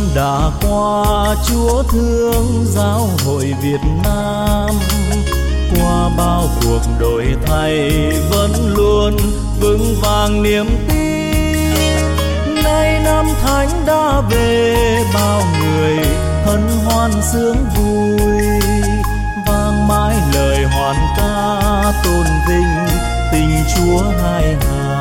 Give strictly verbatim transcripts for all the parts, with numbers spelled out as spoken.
đã qua, Chúa thương giáo hội Việt Nam. Qua bao cuộc đổi thay vẫn luôn vững vàng niềm tin. Nay năm Thánh đã về, bao người hân hoan sướng vui, vang mãi lời hoan ca tôn vinh tình Chúa hai hà.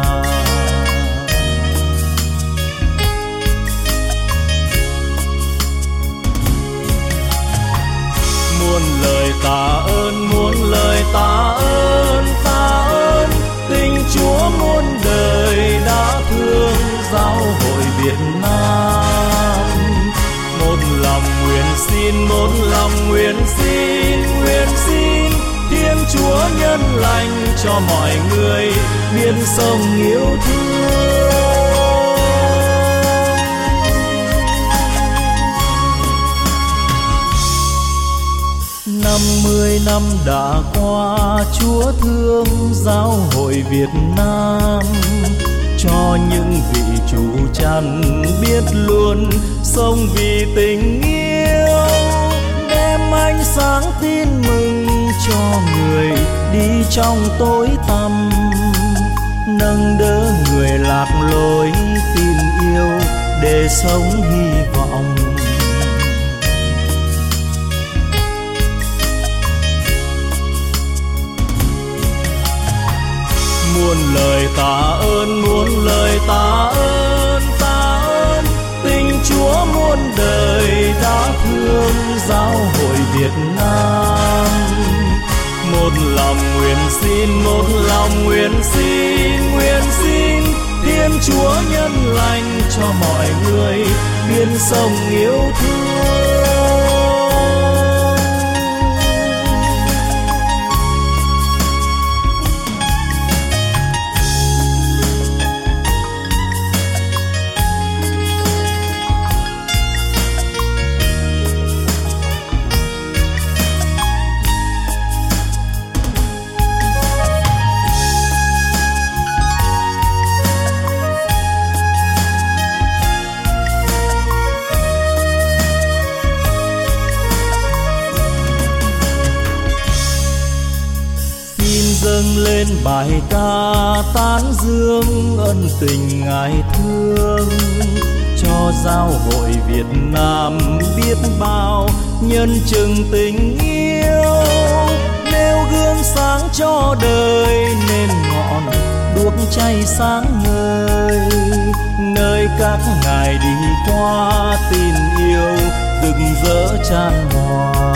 Muôn lời tạ ơn, muôn lời tạ ơn, tạ ơn tình Chúa muôn đời đã thương giáo hội Việt Nam. Một lòng nguyện xin, một lòng nguyện xin, nguyện xin Thiên Chúa nhân lành cho mọi người biên sông yêu thương. Năm mươi năm đã qua, Chúa thương giáo hội Việt Nam. Cho những vị chủ chăn biết luôn sống vì tình yêu, đem ánh sáng tin mừng cho người đi trong tối tăm, nâng đỡ người lạc lối tin yêu để sống hy vọng. Muôn lời tạ ơn, muôn lời tạ ơn, tạ ơn tình Chúa muôn đời đã thương giáo hội Việt Nam. Một lòng nguyện xin, một lòng nguyện xin, nguyện xin Thiên Chúa nhân lành cho mọi người biên sông yêu thương. Dâng lên bài ca tán dương ân tình Ngài thương, cho giáo hội Việt Nam biết bao nhân chứng tình yêu. Nêu gương sáng cho đời nên ngọn đuốc cháy sáng ngời, nơi các ngài đi qua tin yêu rực rỡ chan hòa.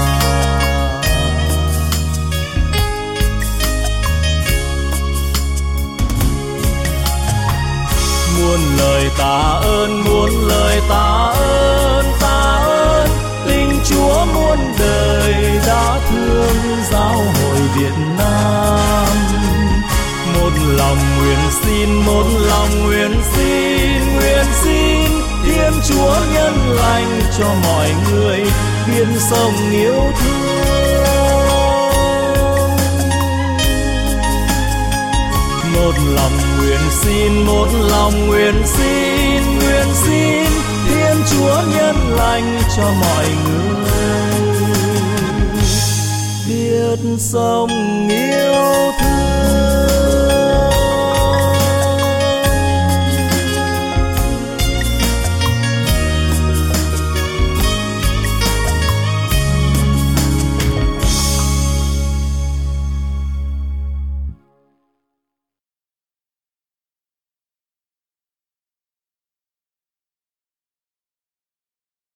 Muôn lời tạ ơn, muôn lời tạ ơn, tạ ơn tình Chúa muôn đời đã thương giáo hội Việt Nam. Một lòng nguyện xin, một lòng nguyện xin, nguyện xin Thiên Chúa nhân lành cho mọi người biên sông yêu thương. Một lòng nguyện xin, một lòng nguyện xin, nguyện xin Thiên Chúa nhân lành cho mọi người biết sống yêu